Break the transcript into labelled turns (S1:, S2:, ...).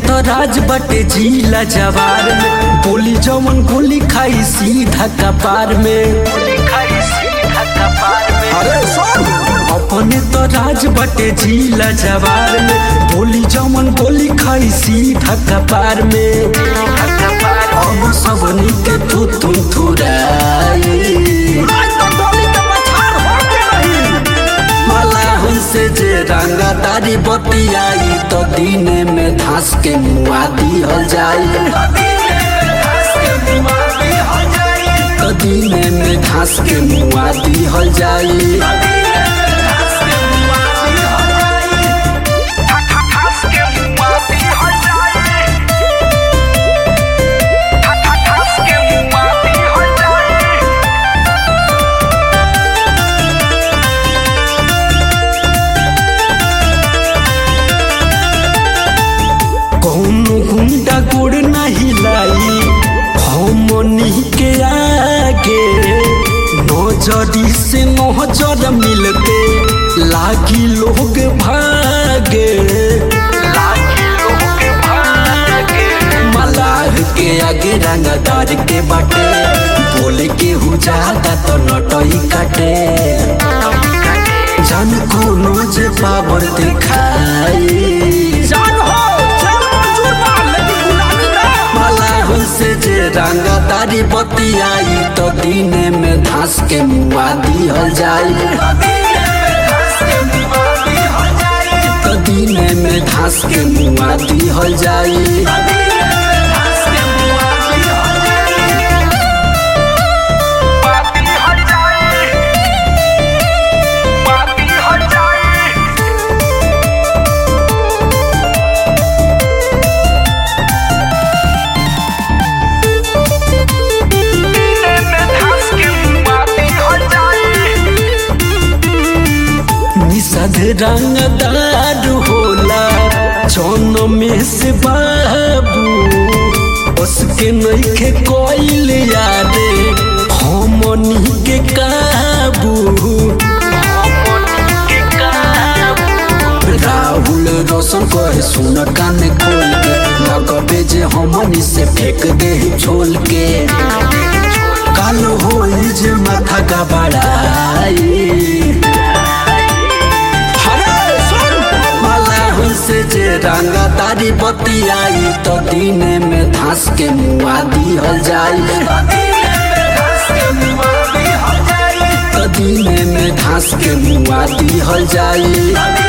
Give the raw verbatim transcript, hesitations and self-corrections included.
S1: तो राज बटे जिला जवार में, बोली जमन गोली खाई सीधा कपार में। अरे सुन, अपने तो राज बटे जिला जवार में, बोली जमन गोली खाई सीधा कपार में। अब सबनी के तू तुम थुराई से जे रंगा तारी बतियाई तो दीने में धस के मुआ दिहल जाई। तो दीने में धस के मुआ दिहल जाई। गुंडा गुड़ नहीं लाई हमनी के आगे, नजरी से नजर मिलते लागी लोग भागे। मलाह के आगे रंगदार के बाटे, बोल के हु जाता तो नटई काटे। जान कोनो जे पावर दिखाई से जे रंगा तारी बतियाई तो दीने में धस के मुआ दिहल जाई। तो दीने में धस के मुआ दिहल जाई। रंगदार होला जौन में से बाबू, उसके नइखे कोइल यादे हमनी के काबू। राहुल रोशन कहे सुन कान खोल के, लगबे जे हमनी से फेंक दे छोल के। काल होई जे माथा का बड़ाई से जे रंगा तारी बतियाई तो दीने में धस के मुआ दिहल जाई। तो दीने में धस के मुआ दिहल जाई।